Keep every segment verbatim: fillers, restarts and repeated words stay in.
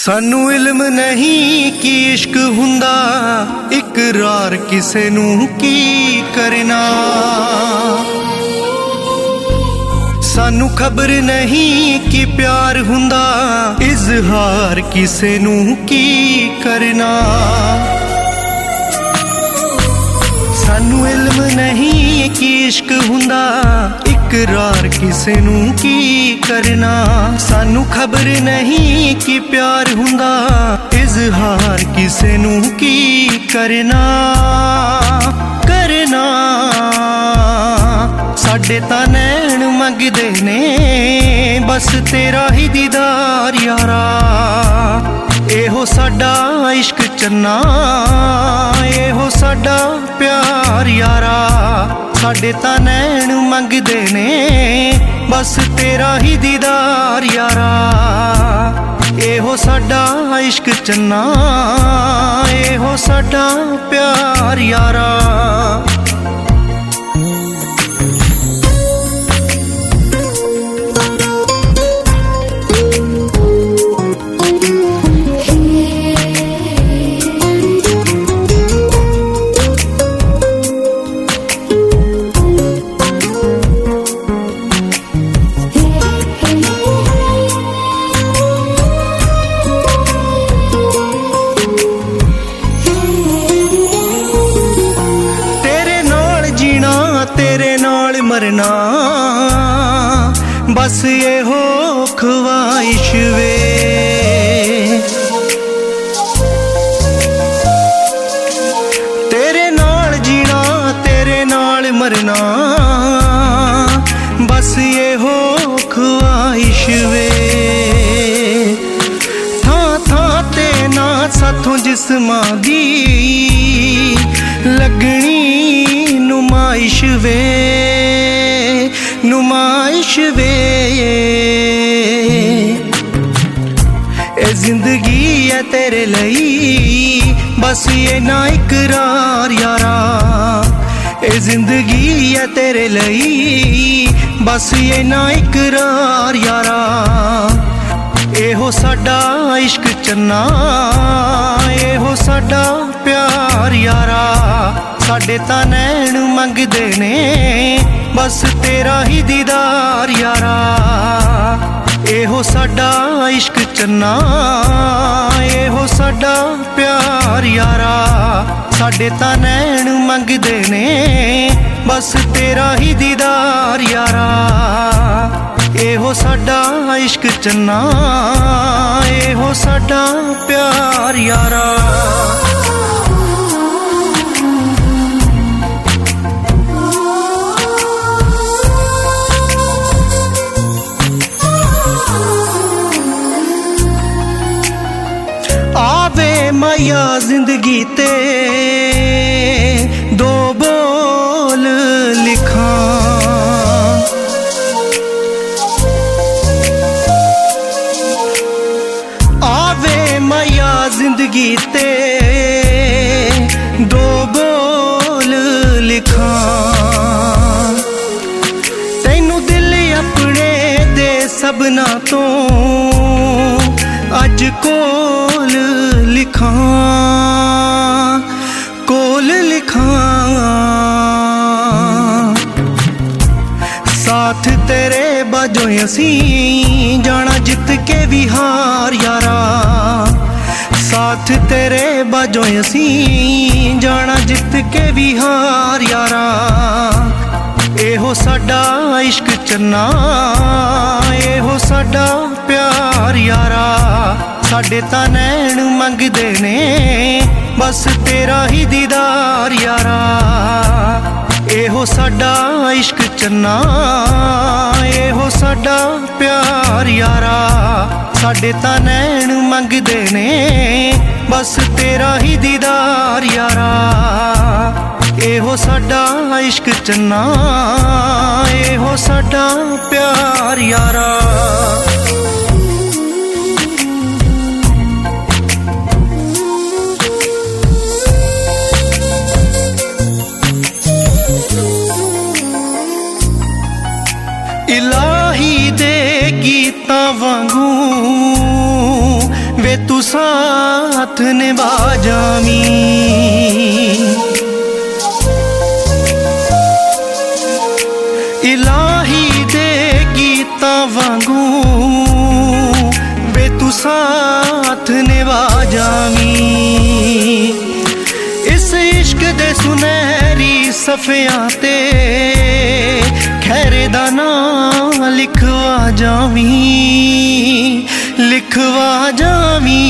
सानू इल्म नहीं कि इश्क हुंदा इकरार किसे नू की करना। सानू खबर नहीं कि प्यार हुंदा इजहार किसे नू की करना। सानू इल्म नहीं कि इश्क हुंदा इकरार किसे नू की करना। सानू खबर नहीं कि प्यार हुंदा इजहार किसे नू की करना करना। साडे तां नैन मंगदे ने बस तेरा ही दीदार यारा। एहो साडा इश्क चन्ना एहो साडा प्यार यारा। साडे तां नैन मंगदे ने बस तेरा ही दीदार यारा। एहो साडा इश्क चन्ना एहो साडा प्यार यारा। तेरे नाल मरना बस ये हो ख्वाहिश वे। तेरे नाल जीना तेरे नाल मरना बस ये हो ख्वाहिश वे। थां थां ते ना साथों जिस्मां दी लगनी नुमाइश वे नुमाइश वे। ए जिंदगी है तेरे लई बस ये ना इकरार यारा। ए जिंदगी है तेरे लई बस ये ना इकरार यारा। एहो साडा इश्क चन्ना एहो साडा प्यार यारा। साडे तां नैन मंगदे ने बस तेरा ही दीदार यारा। एहो साडा इश्क चन्ना एहो साडा प्यार यारा। साडे तां नैन मंगदे ने बस तेरा ही दीदार यारा। एहो साडा इश्क चन्ना एहो साडा प्यार यारा। माया जिंदगी ते दो बोल लिखा। आवे माया जिंदगी ते दो बोल लिखा। तैनू दिल अपने दे सबना तो अज कोल लिखा कोल लिखा। साथ तेरे बाजों असी जाना जित के भी हार यारा। साथ तेरे बाजों असी जाना जित के भी हार यारा। एहो साडा इश्क चन्ना एहो साडा प्यार यारा। साडे तां नैन मंगदे ने बस तेरा ही दीदार यारा। एहो साडा इश्क चन्ना एहो साडा प्यार यारा। साडे तां नैन मंगदे ने बस तेरा ही दीदार यारा। एहो साडा इश्क चन्ना एहो साडा प्यार यारा। इलाही दे गीतां वांगू वे तू साथ निभा जावी। इलाही दे गीतां वांगू वे तू साथ निभा जावी। इस इश्क दे सुनहरी सफियां ते खैरे दा नां लिखवा जावी, लिखवा जावी।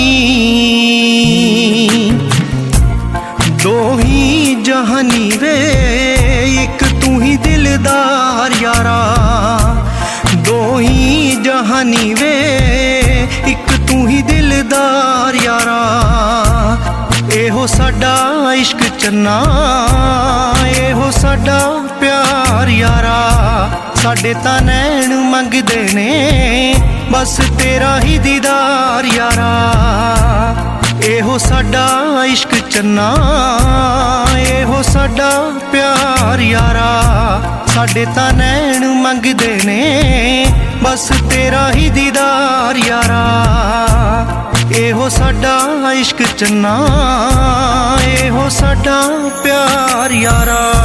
दो ही जहानी वे एक तू ही दिलदार यारा, दो ही जहानी वे एक तू ही दिलदार यारा। एहो साडा इश्क चन्ना, एहो साडा प्यार यारा। साडे तां नैन मंगदे ने बस तेरा ही दीदार यारा। एहो साडा इश्क चन्ना, एहो साडा प्यार यारा। साडे तां नैन मंगदे ने बस तेरा ही दीदार यारा। एहो साडा इश्क चन्ना, एहो साडा प्यार यारा।